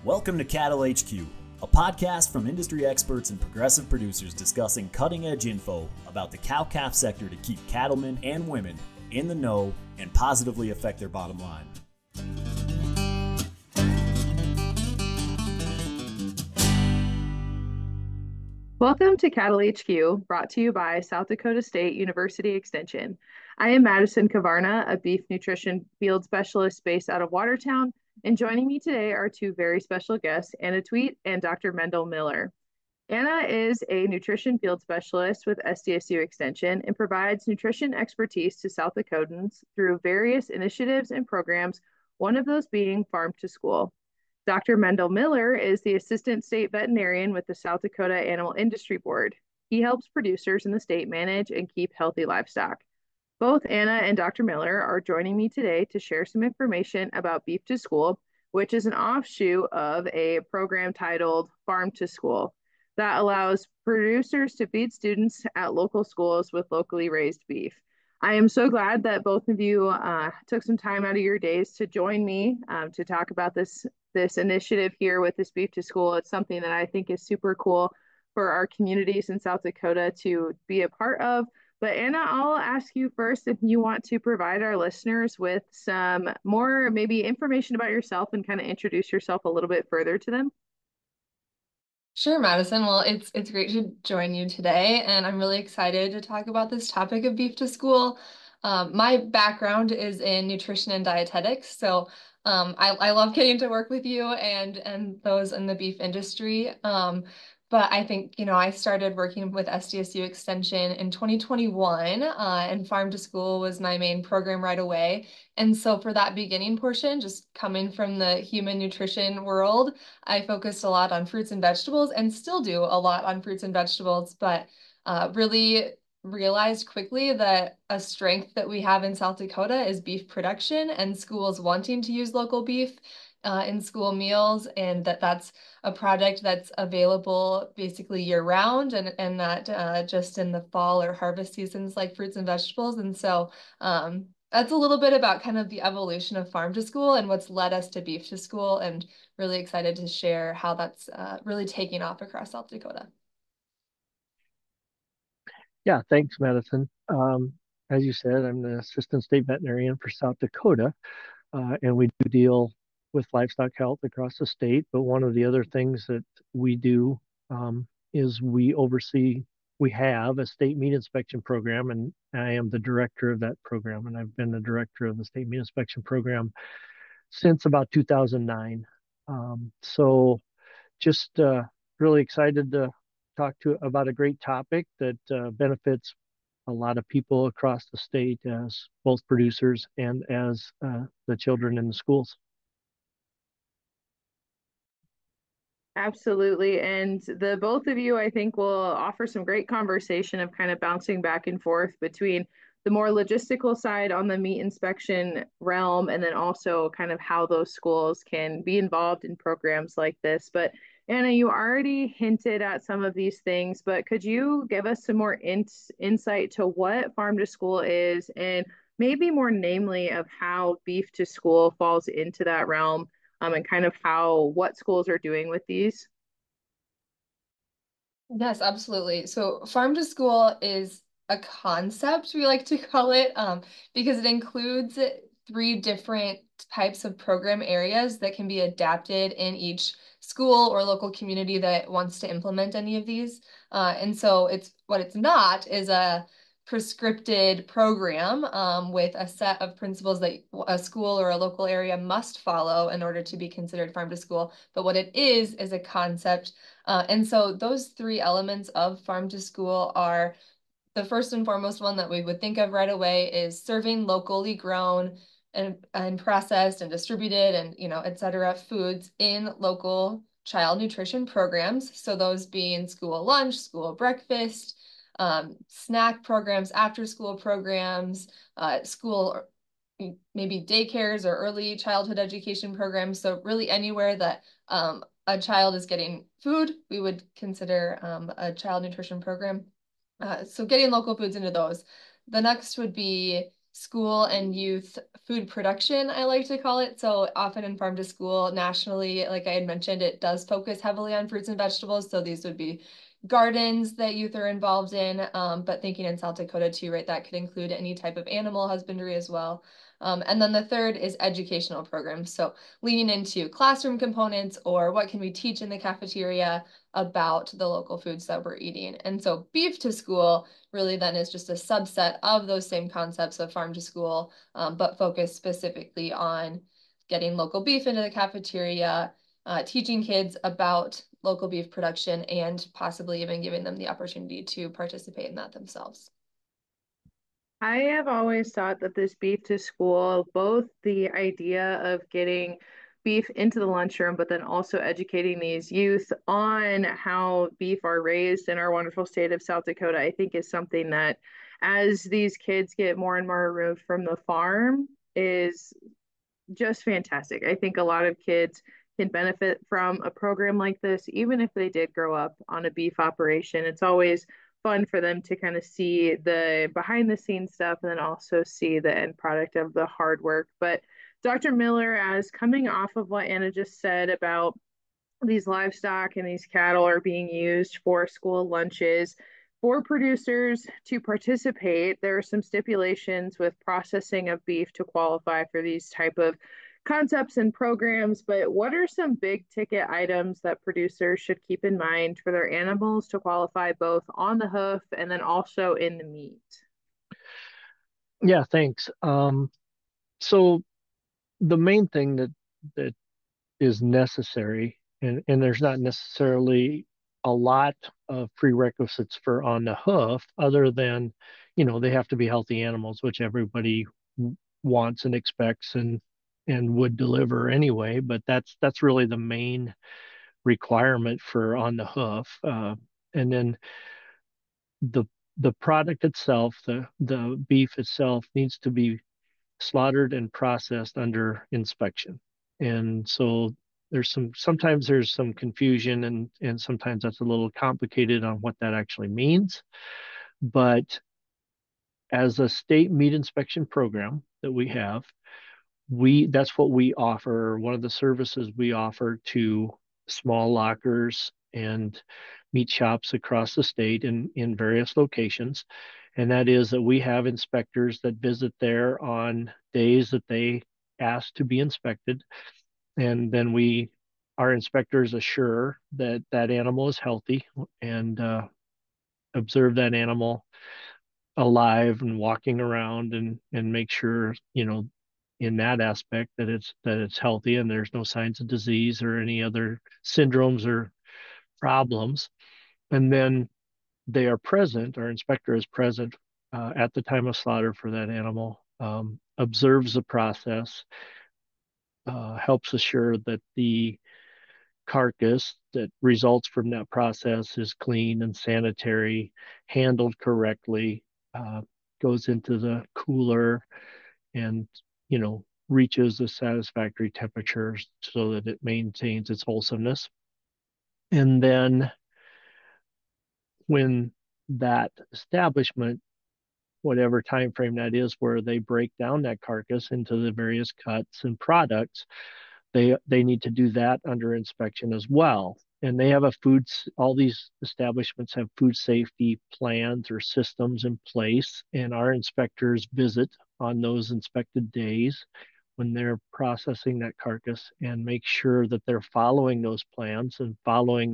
Welcome to Cattle HQ, a podcast from industry experts and progressive producers discussing cutting edge info about the cow calf sector to keep cattlemen and women in the know and positively affect their bottom line. Welcome to Cattle HQ, brought to you by South Dakota State University Extension. I am Madison Kavarna, a beef nutrition field specialist based out of Watertown, and joining me today are two very special guests, Anna Tweet and Dr. Mendel Miller. Anna is a nutrition field specialist with SDSU Extension and provides nutrition expertise to South Dakotans through various initiatives and programs, one of those being Farm to School. Dr. Mendel Miller is the Assistant State Veterinarian with the South Dakota Animal Industry Board. He helps producers in the state manage and keep healthy livestock. Both Anna and Dr. Miller are joining me today to share some information about Beef to School, which is an offshoot of a program titled Farm to School that allows producers to feed students at local schools with locally raised beef. I am so glad that both of you took some time out of your days to join me to talk about this initiative here with this Beef to School. It's something that I think is super cool for our communities in South Dakota to be a part of. But Anna, I'll ask you first if you want to provide our listeners with some more maybe information about yourself and kind of introduce yourself a little bit further to them. Sure, Madison. Well, it's great to join you today, and I'm really excited to talk about this topic of beef to school. My background is in nutrition and dietetics, so I love getting to work with you and those in the beef industry. But I think, I started working with SDSU Extension in 2021, and Farm to School was my main program right away. And so for that beginning portion, just coming from the human nutrition world, I focused a lot on fruits and vegetables and still do a lot on fruits and vegetables, but really realized quickly that a strength that we have in South Dakota is beef production and schools wanting to use local beef in school meals, and that's a project that's available basically year round and not just in the fall or harvest seasons like fruits and vegetables. And so that's a little bit about kind of the evolution of Farm to School and what's led us to Beef to School, and really excited to share how that's really taking off across South Dakota. Yeah, thanks, Madison. As you said, I'm the assistant state veterinarian for South Dakota, and we do deal with livestock health across the state. But one of the other things that we do is we have a state meat inspection program, and I am the director of that program, and I've been the director of the state meat inspection program since about 2009. So just really excited to talk to about a great topic that benefits a lot of people across the state as both producers and as the children in the schools. Absolutely. And the both of you, I think, will offer some great conversation of kind of bouncing back and forth between the more logistical side on the meat inspection realm, and then also kind of how those schools can be involved in programs like this. But Anna, you already hinted at some of these things, but could you give us some more insight to what Farm to School is, and maybe more namely of how Beef to School falls into that realm? And kind of what schools are doing with these. Yes, absolutely. So Farm to School is a concept, we like to call it, because it includes three different types of program areas that can be adapted in each school or local community that wants to implement any of these. And so it's not is a prescripted program with a set of principles that a school or a local area must follow in order to be considered Farm to School. But what it is a concept, and so those three elements of Farm to School are the first and foremost one that we would think of right away is serving locally grown and processed and distributed and, et cetera, foods in local child nutrition programs. So those being school lunch, school breakfast, snack programs, after school programs, school maybe daycares or early childhood education programs. So really anywhere that a child is getting food, we would consider a child nutrition program. So getting local foods into those. The next would be school and youth food production, I like to call it. So often in Farm to School nationally, like I had mentioned, it does focus heavily on fruits and vegetables. So these would be gardens that youth are involved in, but thinking in South Dakota too, right, that could include any type of animal husbandry as well. And then the third is educational programs. So leaning into classroom components or what can we teach in the cafeteria about the local foods that we're eating. And so Beef to School really then is just a subset of those same concepts of Farm to School, but focused specifically on getting local beef into the cafeteria, teaching kids about local beef production, and possibly even giving them the opportunity to participate in that themselves. I have always thought that this beef to school, both the idea of getting beef into the lunchroom, but then also educating these youth on how beef are raised in our wonderful state of South Dakota, I think is something that as these kids get more and more removed from the farm is just fantastic. I think a lot of kids can benefit from a program like this, even if they did grow up on a beef operation. It's always fun for them to kind of see the behind the scenes stuff and then also see the end product of the hard work. But Dr. Miller, as coming off of what Anna just said about these livestock and these cattle are being used for school lunches. For producers to participate, there are some stipulations with processing of beef to qualify for these type of concepts and programs, but what are some big ticket items that producers should keep in mind for their animals to qualify both on the hoof and then also in the meat? Yeah, thanks. So the main thing that is necessary, and there's not necessarily a lot of prerequisites for on the hoof, other than, they have to be healthy animals, which everybody wants and expects and would deliver anyway. But that's really the main requirement for on the hoof. And then the the product itself, the beef itself, needs to be slaughtered and processed under inspection. And so sometimes there's some confusion, and sometimes that's a little complicated on what that actually means. But as a state meat inspection program that we have, that's what we offer. One of the services we offer to small lockers and meat shops across the state in various locations. And that is that we have inspectors that visit there on days that they ask to be inspected. And then our inspectors assure that that animal is healthy and observe that animal alive and walking around, and make sure, in that aspect, that it's healthy and there's no signs of disease or any other syndromes or problems. And then our inspector is present at the time of slaughter for that animal, observes the process, helps assure that the carcass that results from that process is clean and sanitary, handled correctly, uh, goes into the cooler, and reaches a satisfactory temperature so that it maintains its wholesomeness. And then when that establishment, whatever time frame that is, where they break down that carcass into the various cuts and products, they need to do that under inspection as well. And they have all these establishments have food safety plans or systems in place, and our inspectors visit on those inspected days when they're processing that carcass and make sure that they're following those plans and following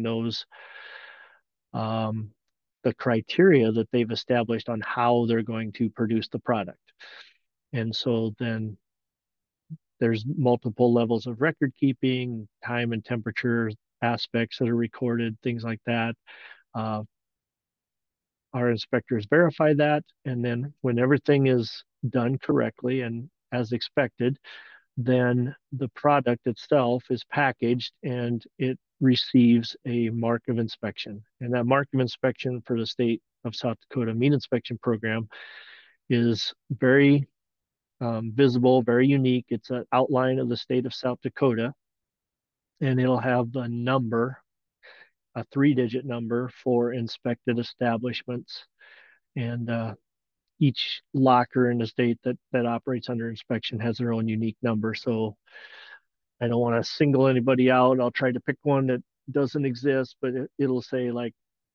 um, the criteria that they've established on how they're going to produce the product. And so then there's multiple levels of record keeping, time and temperature aspects that are recorded, things like that. Uh, our inspectors verify that, and then when everything is done correctly and as expected, then the product itself is packaged and it receives a mark of inspection. And that mark of inspection for the state of South Dakota meat inspection program is very visible, very unique. It's an outline of the state of South Dakota, and it'll have the number, a 3-digit number for inspected establishments. And each locker in the state that operates under inspection has their own unique number. So I don't want to single anybody out. I'll try to pick one that doesn't exist, but it'll say like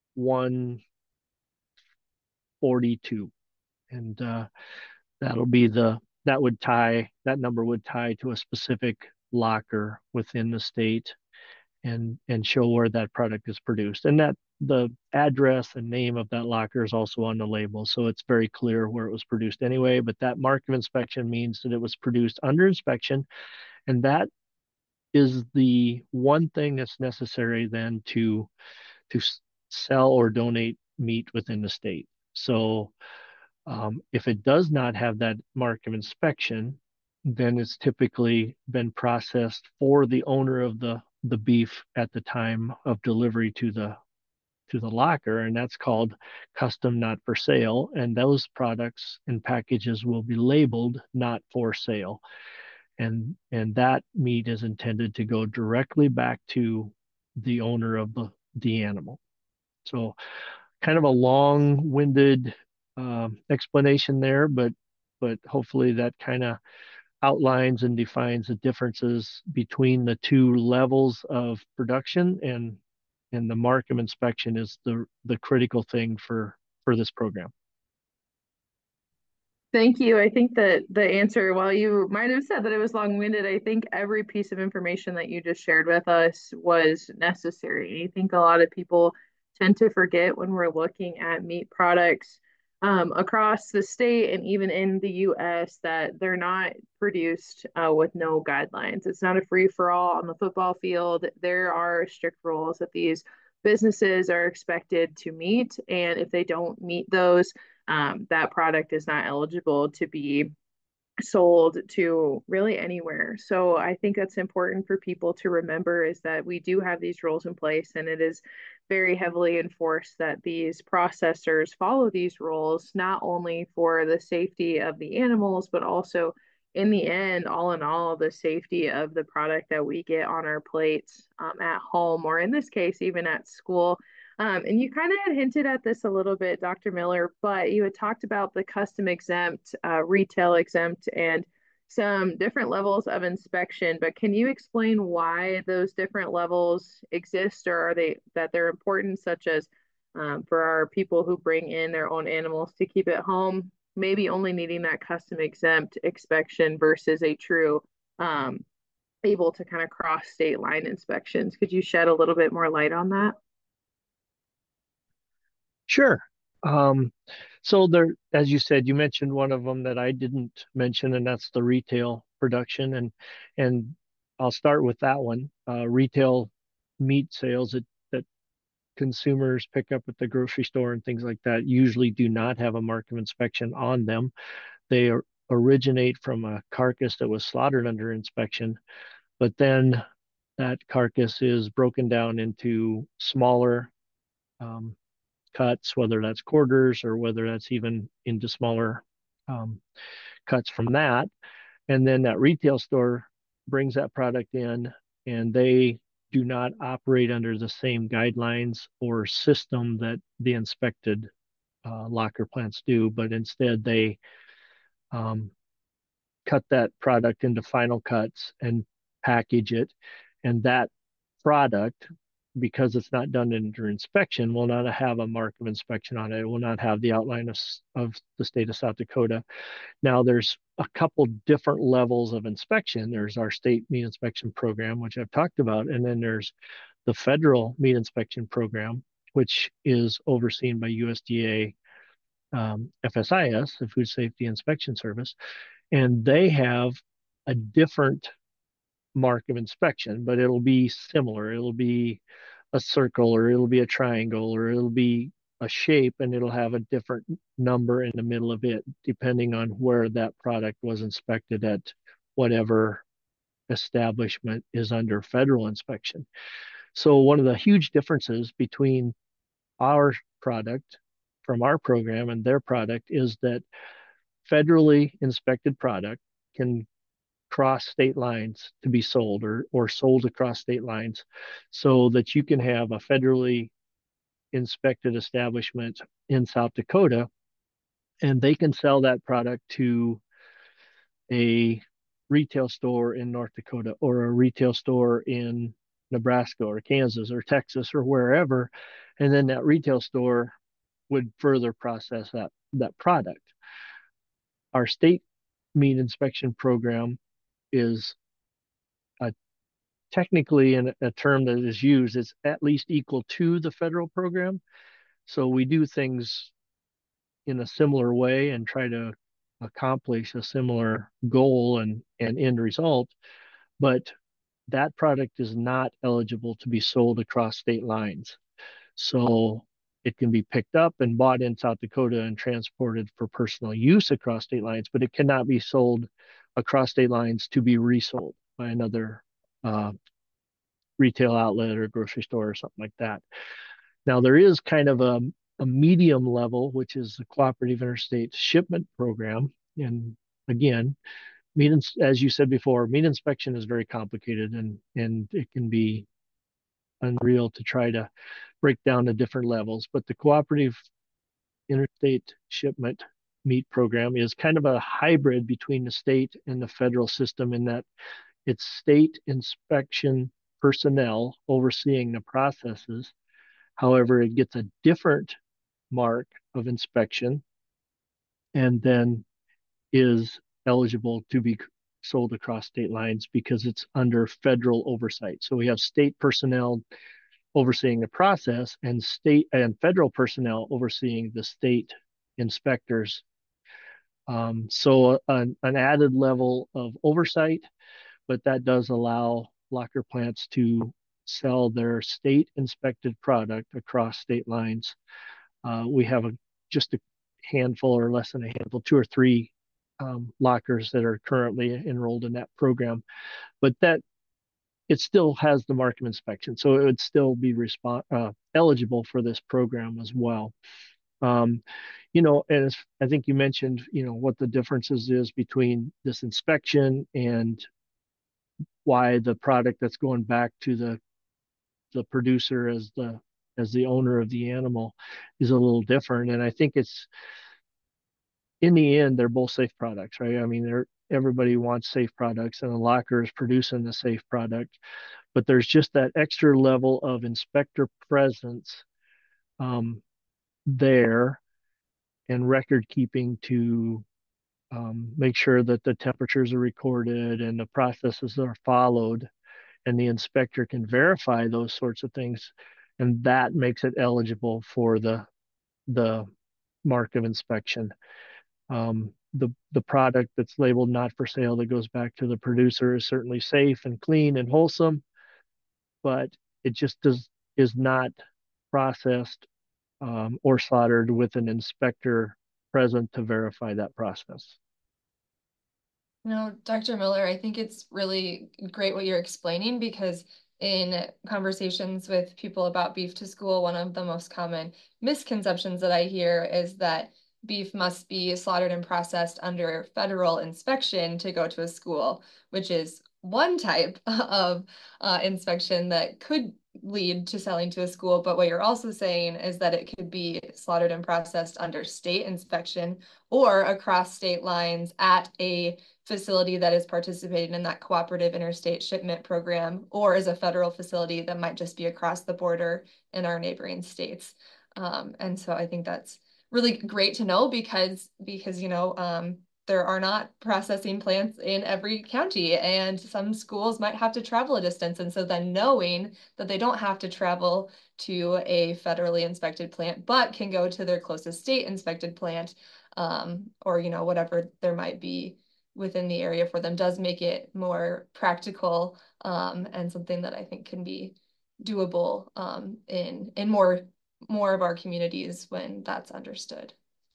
142, and that'll be that number would tie to a specific locker within the state, and show where that product is produced, and that the address and name of that locker is also on the label, so it's very clear where it was produced anyway. But that mark of inspection means that it was produced under inspection, and that is the one thing that's necessary then to sell or donate meat within the state. So if it does not have that mark of inspection, then it's typically been processed for the owner of the beef at the time of delivery to the locker, and that's called custom not for sale. And those products and packages will be labeled not for sale. And that meat is intended to go directly back to the owner of the animal. So kind of a long-winded explanation there, but hopefully that kind of outlines and defines the differences between the two levels of production, and the mark of inspection is the critical thing for this program. Thank you. I think that the answer, while you might have said that it was long-winded, I think every piece of information that you just shared with us was necessary. I think a lot of people tend to forget when we're looking at meat products across the state and even in the US that they're not produced with no guidelines. It's not a free-for-all on the football field. There are strict rules that these businesses are expected to meet, and if they don't meet those, that product is not eligible to be sold to really anywhere. So I think that's important for people to remember, is that we do have these rules in place, and it is very heavily enforced that these processors follow these rules, not only for the safety of the animals, but also in the end, all in all, the safety of the product that we get on our plates at home, or in this case, even at school. And you kind of had hinted at this a little bit, Dr. Miller, but you had talked about the custom exempt, retail exempt, and some different levels of inspection. But can you explain why those different levels exist, or are they're important, such as for our people who bring in their own animals to keep at home, maybe only needing that custom exempt inspection versus a true able to kind of cross state line inspections? Could you shed a little bit more light on that? Sure. So there, as you said, you mentioned one of them that I didn't mention, and that's the retail production. And I'll start with that one. Retail meat sales that consumers pick up at the grocery store and things like that usually do not have a mark of inspection on them. They originate from a carcass that was slaughtered under inspection, but then that carcass is broken down into smaller cuts, whether that's quarters or whether that's even into smaller cuts from that. And then that retail store brings that product in, and they do not operate under the same guidelines or system that the inspected locker plants do, but instead they cut that product into final cuts and package it. And that product, because it's not done under inspection, will not have a mark of inspection on it. It will not have the outline of the state of South Dakota. Now, there's a couple different levels of inspection. There's our state meat inspection program, which I've talked about, and then there's the federal meat inspection program, which is overseen by USDA, FSIS, the Food Safety Inspection Service, and they have a different mark of inspection, but it'll be similar. It'll be a circle, or it'll be a triangle, or it'll be a shape, and it'll have a different number in the middle of it, depending on where that product was inspected at whatever establishment is under federal inspection. So one of the huge differences between our product from our program and their product is that federally inspected product can cross state lines to be sold, or sold across state lines, so that you can have a federally inspected establishment in South Dakota and they can sell that product to a retail store in North Dakota or a retail store in Nebraska or Kansas or Texas or wherever, and then that retail store would further process that product. Our state meat inspection program is technically in a term that is used, it's at least equal to the federal program. So we do things in a similar way and try to accomplish a similar goal and end result, but that product is not eligible to be sold across state lines. So it can be picked up and bought in South Dakota and transported for personal use across state lines, but it cannot be sold across state lines to be resold by another retail outlet or grocery store or something like that. Now, there is kind of a medium level, which is the Cooperative Interstate Shipment Program. And again, as you said before, meat inspection is very complicated and it can be unreal to try to break down the different levels. But the Cooperative Interstate Shipment Meat Program is kind of a hybrid between the state and the federal system in that it's state inspection personnel overseeing the processes. However, it gets a different mark of inspection and then is eligible to be sold across state lines because it's under federal oversight. So we have state personnel overseeing the process and state and federal personnel overseeing the state inspectors. So an added level of oversight, but that does allow locker plants to sell their state inspected product across state lines. We have just a handful or less than a handful, 2 or 3 lockers that are currently enrolled in that program, but that it still has the mark of inspection, so it would still be eligible for this program as well. And I think you mentioned, what the differences is between this inspection and why the product that's going back to the producer as the owner of the animal is a little different. And I think it's, in the end, they're both safe products, right? I mean, everybody wants safe products, and the locker is producing the safe product, but there's just that extra level of inspector presence there and record keeping to make sure that the temperatures are recorded and the processes are followed, and the inspector can verify those sorts of things, and that makes it eligible for the mark of inspection. The product that's labeled not for sale that goes back to the producer is certainly safe and clean and wholesome, but it just is not processed or slaughtered with an inspector present to verify that process. Dr. Miller, I think it's really great what you're explaining, because in conversations with people about beef to school, one of the most common misconceptions that I hear is that beef must be slaughtered and processed under federal inspection to go to a school, which is one type of inspection that could lead to selling to a school. But what you're also saying is that it could be slaughtered and processed under state inspection or across state lines at a facility that is participating in that cooperative interstate shipment program, or is a federal facility that might just be across the border in our neighboring states. And so I think that's really great to know, because there are not processing plants in every county, and some schools might have to travel a distance. And so then knowing that they don't have to travel to a federally inspected plant, but can go to their closest state inspected plant, or whatever there might be within the area for them, does make it more practical, and something that I think can be doable in more of our communities when that's understood.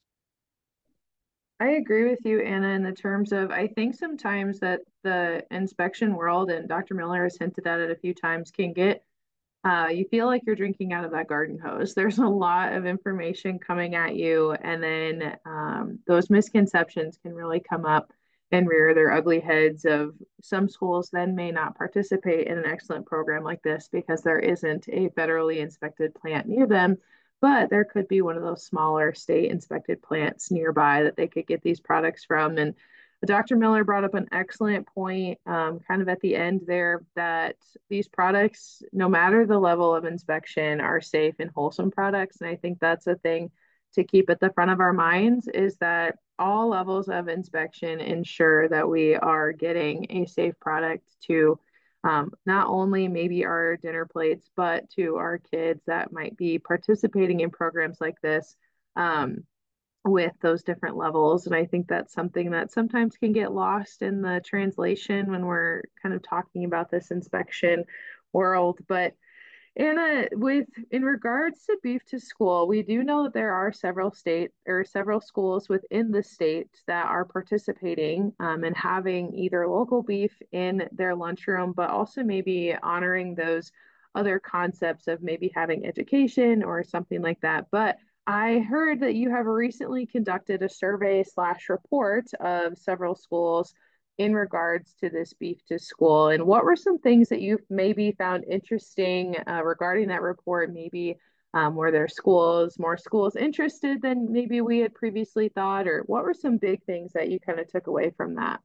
I agree with you, Anna, in the terms of, I think sometimes that the inspection world, and Dr. Miller has hinted at it a few times, can get, you feel like you're drinking out of that garden hose. There's a lot of information coming at you, and then those misconceptions can really come up and rear their ugly heads. Of some schools then may not participate in an excellent program like this because there isn't a federally inspected plant near them, but there could be one of those smaller state inspected plants nearby that they could get these products from. And Dr. Miller brought up an excellent point, kind of at the end there, that these products, no matter the level of inspection, are safe and wholesome products. And I think that's a thing to keep at the front of our minds, is that all levels of inspection ensure that we are getting a safe product to not only maybe our dinner plates, but to our kids that might be participating in programs like this. With those different levels. And I think that's something that sometimes can get lost in the translation when we're kind of talking about this inspection world. But Anna, with in regards to Beef to School, we do know that there are several schools within the state that are participating and having either local beef in their lunchroom, but also maybe honoring those other concepts of maybe having education or something like that. But I heard that you have recently conducted a survey slash report of several schools in regards to this Beef to School. And what were some things that you maybe found interesting regarding that report? Maybe were there more schools interested than maybe we had previously thought? Or what were some big things that you kind of took away from that?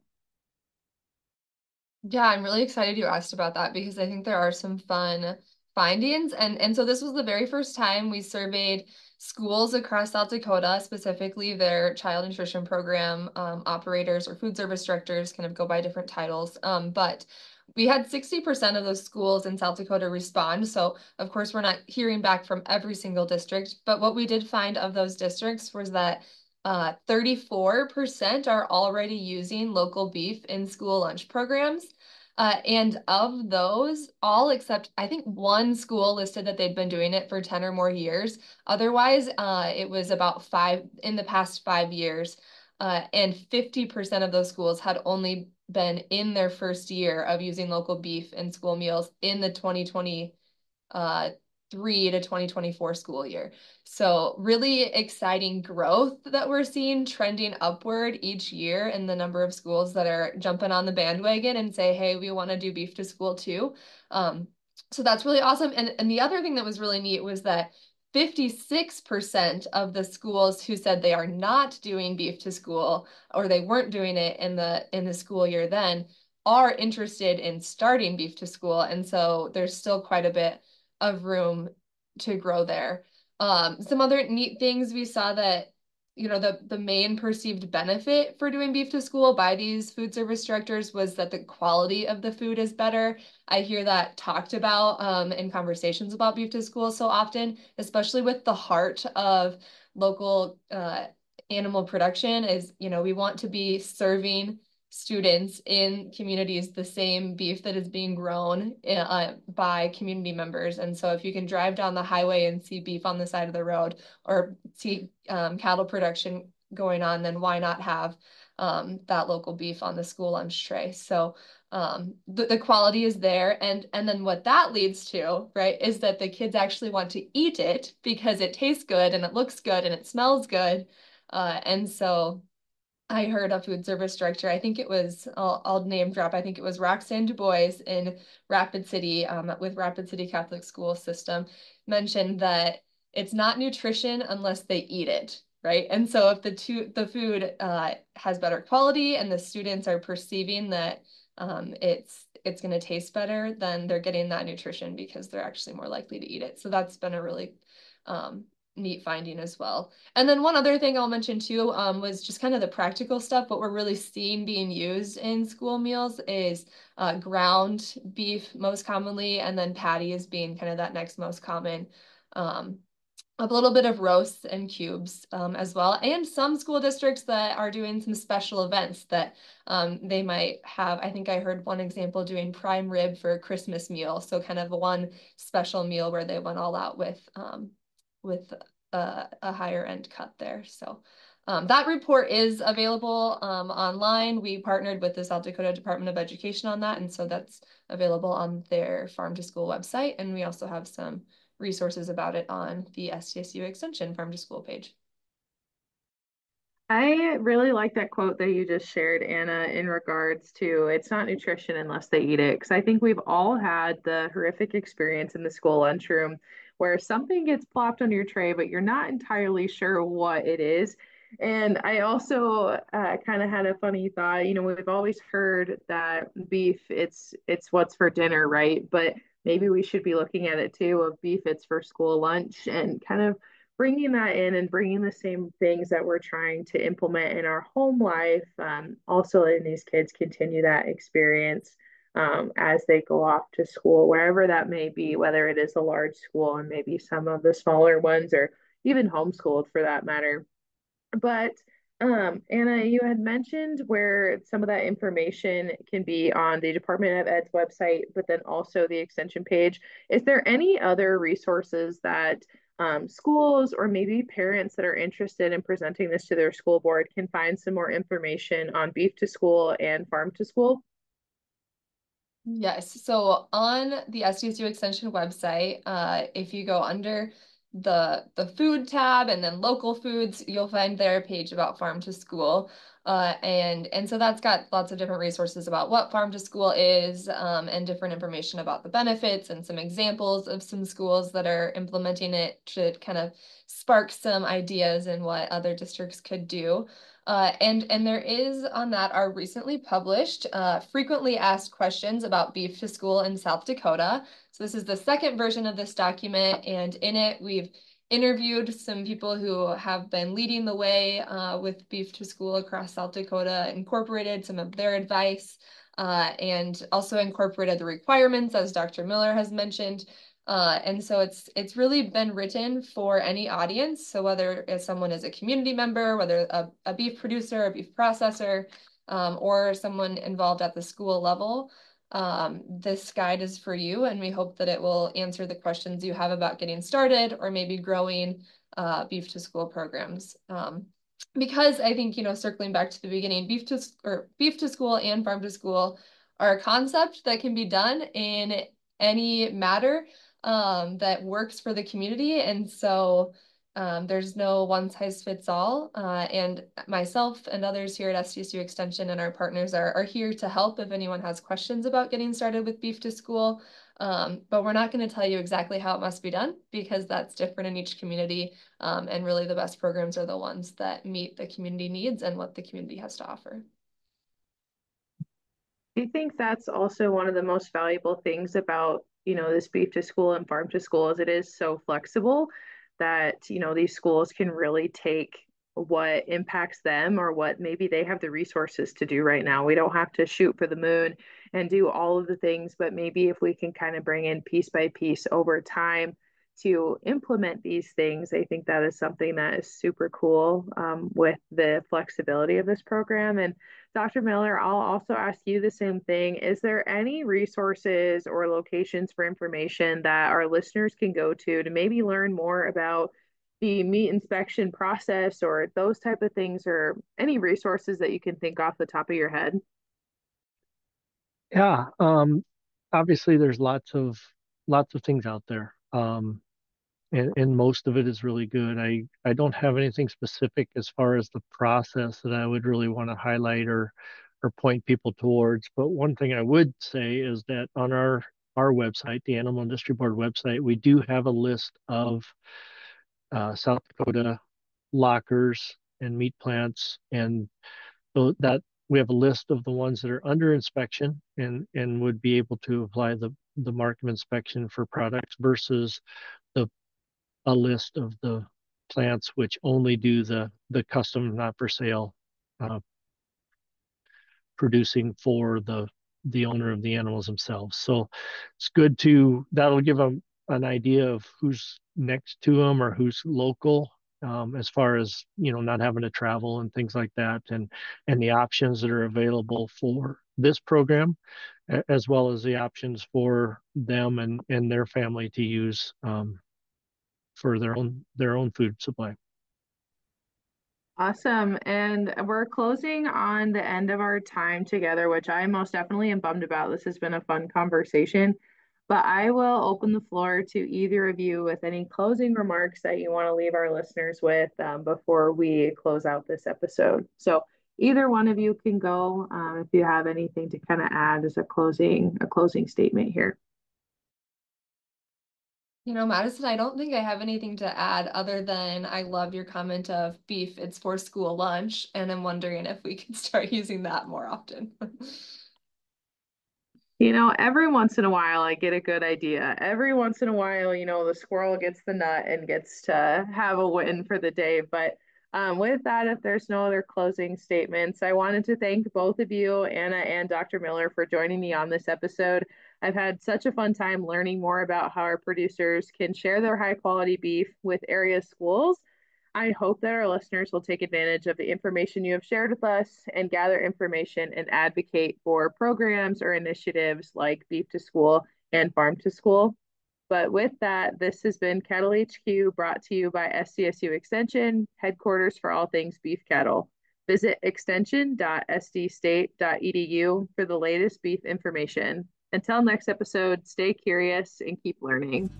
Yeah, I'm really excited you asked about that because I think there are some fun findings. And so this was the very first time we surveyed schools across South Dakota, specifically their child nutrition program operators or food service directors, kind of go by different titles. But we had 60% of those schools in South Dakota respond. So of course, we're not hearing back from every single district, but what we did find of those districts was that 34% are already using local beef in school lunch programs. And of those, all except I think one school listed that they'd been doing it for 10 or more years. Otherwise, it was about five in the past 5 years. And 50% of those schools had only been in their first year of using local beef in school meals in the 2020 3 to 2024 school year. So really exciting growth that we're seeing trending upward each year in the number of schools that are jumping on the bandwagon and say, hey, we want to do Beef to School too. So that's really awesome. And the other thing that was really neat was that 56% of the schools who said they are not doing Beef to School or they weren't doing it in the school year then are interested in starting Beef to School. And so there's still quite a bit of room to grow there. Some other neat things we saw that, the main perceived benefit for doing Beef to School by these food service directors was that the quality of the food is better. I hear that talked about in conversations about Beef to School so often, especially with the heart of local animal production is, we want to be serving students in communities the same beef that is being grown by community members. And so if you can drive down the highway and see beef on the side of the road or see cattle production going on, then why not have that local beef on the school lunch tray? So the quality is there. And then what that leads to, right, is that the kids actually want to eat it because it tastes good and it looks good and it smells good. And so I heard a food service director, I think it was, I'll name drop, I think it was Roxanne Du Bois in Rapid City with Rapid City Catholic School System, mentioned that it's not nutrition unless they eat it, right? And so if the food has better quality and the students are perceiving that it's going to taste better, then they're getting that nutrition because they're actually more likely to eat it. So that's been a really neat finding as well. And then one other thing I'll mention too was just kind of the practical stuff. What we're really seeing being used in school meals is ground beef most commonly, and then patties being kind of that next most common. A little bit of roasts and cubes as well, and some school districts that are doing some special events that they might have. I think I heard one example doing prime rib for a Christmas meal, so kind of one special meal where they went all out with a higher end cut there. So that report is available online. We partnered with the South Dakota Department of Education on that, and so that's available on their Farm to School website. And we also have some resources about it on the SDSU Extension Farm to School page. I really like that quote that you just shared, Anna, in regards to it's not nutrition unless they eat it. Because I think we've all had the horrific experience in the school lunchroom where something gets plopped on your tray, but you're not entirely sure what it is. And I also kind of had a funny thought. We've always heard that beef, it's what's for dinner, right? But maybe we should be looking at it too of beef, it's for school lunch, and kind of bringing that in and bringing the same things that we're trying to implement in our home life, also letting these kids continue that experience as they go off to school, wherever that may be, whether it is a large school and maybe some of the smaller ones or even homeschooled for that matter. But Anna, you had mentioned where some of that information can be on the Department of Ed's website, but then also the extension page. Is there any other resources that schools or maybe parents that are interested in presenting this to their school board can find some more information on beef to school and farm to school? Yes, so on the SDSU Extension website, if you go under the food tab and then local foods, you'll find there a page about farm to school. And so that's got lots of different resources about what farm to school is, and different information about the benefits and some examples of some schools that are implementing it to kind of spark some ideas in what other districts could do. And there is on that our recently published frequently asked questions about beef to school in South Dakota. So this is the second version of this document, and in it we've interviewed some people who have been leading the way with beef to school across South Dakota, incorporated some of their advice, and also incorporated the requirements, as Dr. Miller has mentioned. And so it's really been written for any audience. So whether if someone is a community member, whether a beef producer, a beef processor, or someone involved at the school level, this guide is for you. And we hope that it will answer the questions you have about getting started or maybe growing beef to school programs. Because I think, circling back to the beginning, beef to school and farm to school are a concept that can be done in any matter that works for the community. And so there's no one size fits all. And myself and others here at SDSU Extension and our partners are here to help if anyone has questions about getting started with beef to school. But we're not going to tell you exactly how it must be done because that's different in each community. And really the best programs are the ones that meet the community needs and what the community has to offer. Do you think that's also one of the most valuable things about, this beef to school and farm to school is it is so flexible that, these schools can really take what impacts them or what maybe they have the resources to do right now. We don't have to shoot for the moon and do all of the things, but maybe if we can kind of bring in piece by piece over time to implement these things, I think that is something that is super cool with the flexibility of this program. And Dr. Miller, I'll also ask you the same thing. Is there any resources or locations for information that our listeners can go to maybe learn more about the meat inspection process or those type of things, or any resources that you can think off the top of your head? Yeah, obviously there's lots of things out there. And most of it is really good. I don't have anything specific as far as the process that I would really want to highlight or point people towards. But one thing I would say is that on our website, the Animal Industry Board website, we do have a list of South Dakota lockers and meat plants, and so that we have a list of the ones that are under inspection and would be able to apply the mark of inspection for products versus the a list of the plants which only do the custom, not for sale, uh, producing for the owner of the animals themselves. So it's good that'll give them an idea of who's next to them or who's local, as far as not having to travel and things like that, and the options that are available for this program, as well as the options for them and their family to use, for their own food supply. Awesome. And we're closing on the end of our time together, which I most definitely am bummed about. This has been a fun conversation, but I will open the floor to either of you with any closing remarks that you want to leave our listeners with before we close out this episode. So either one of you can go if you have anything to kind of add as a closing statement here. Madison, I don't think I have anything to add other than I love your comment of beef, it's for school lunch, and I'm wondering if we can start using that more often. Every once in a while I get a good idea. Every once in a while, the squirrel gets the nut and gets to have a win for the day. But with that, if there's no other closing statements, I wanted to thank both of you, Anna and Dr. Miller, for joining me on this episode. I've had such a fun time learning more about how our producers can share their high quality beef with area schools. I hope that our listeners will take advantage of the information you have shared with us and gather information and advocate for programs or initiatives like Beef to School and Farm to School. But with that, this has been Cattle HQ, brought to you by SDSU Extension, headquarters for all things beef cattle. Visit extension.sdstate.edu for the latest beef information. Until next episode, stay curious and keep learning.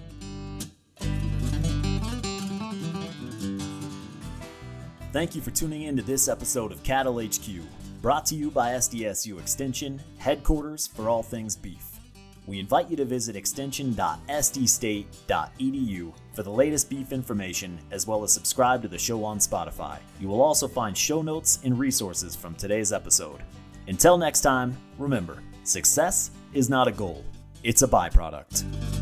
Thank you for tuning in to this episode of Cattle HQ, brought to you by SDSU Extension, headquarters for all things beef. We invite you to visit extension.sdstate.edu for the latest beef information, as well as subscribe to the show on Spotify. You will also find show notes and resources from today's episode. Until next time, remember, success is not a goal, it's a byproduct.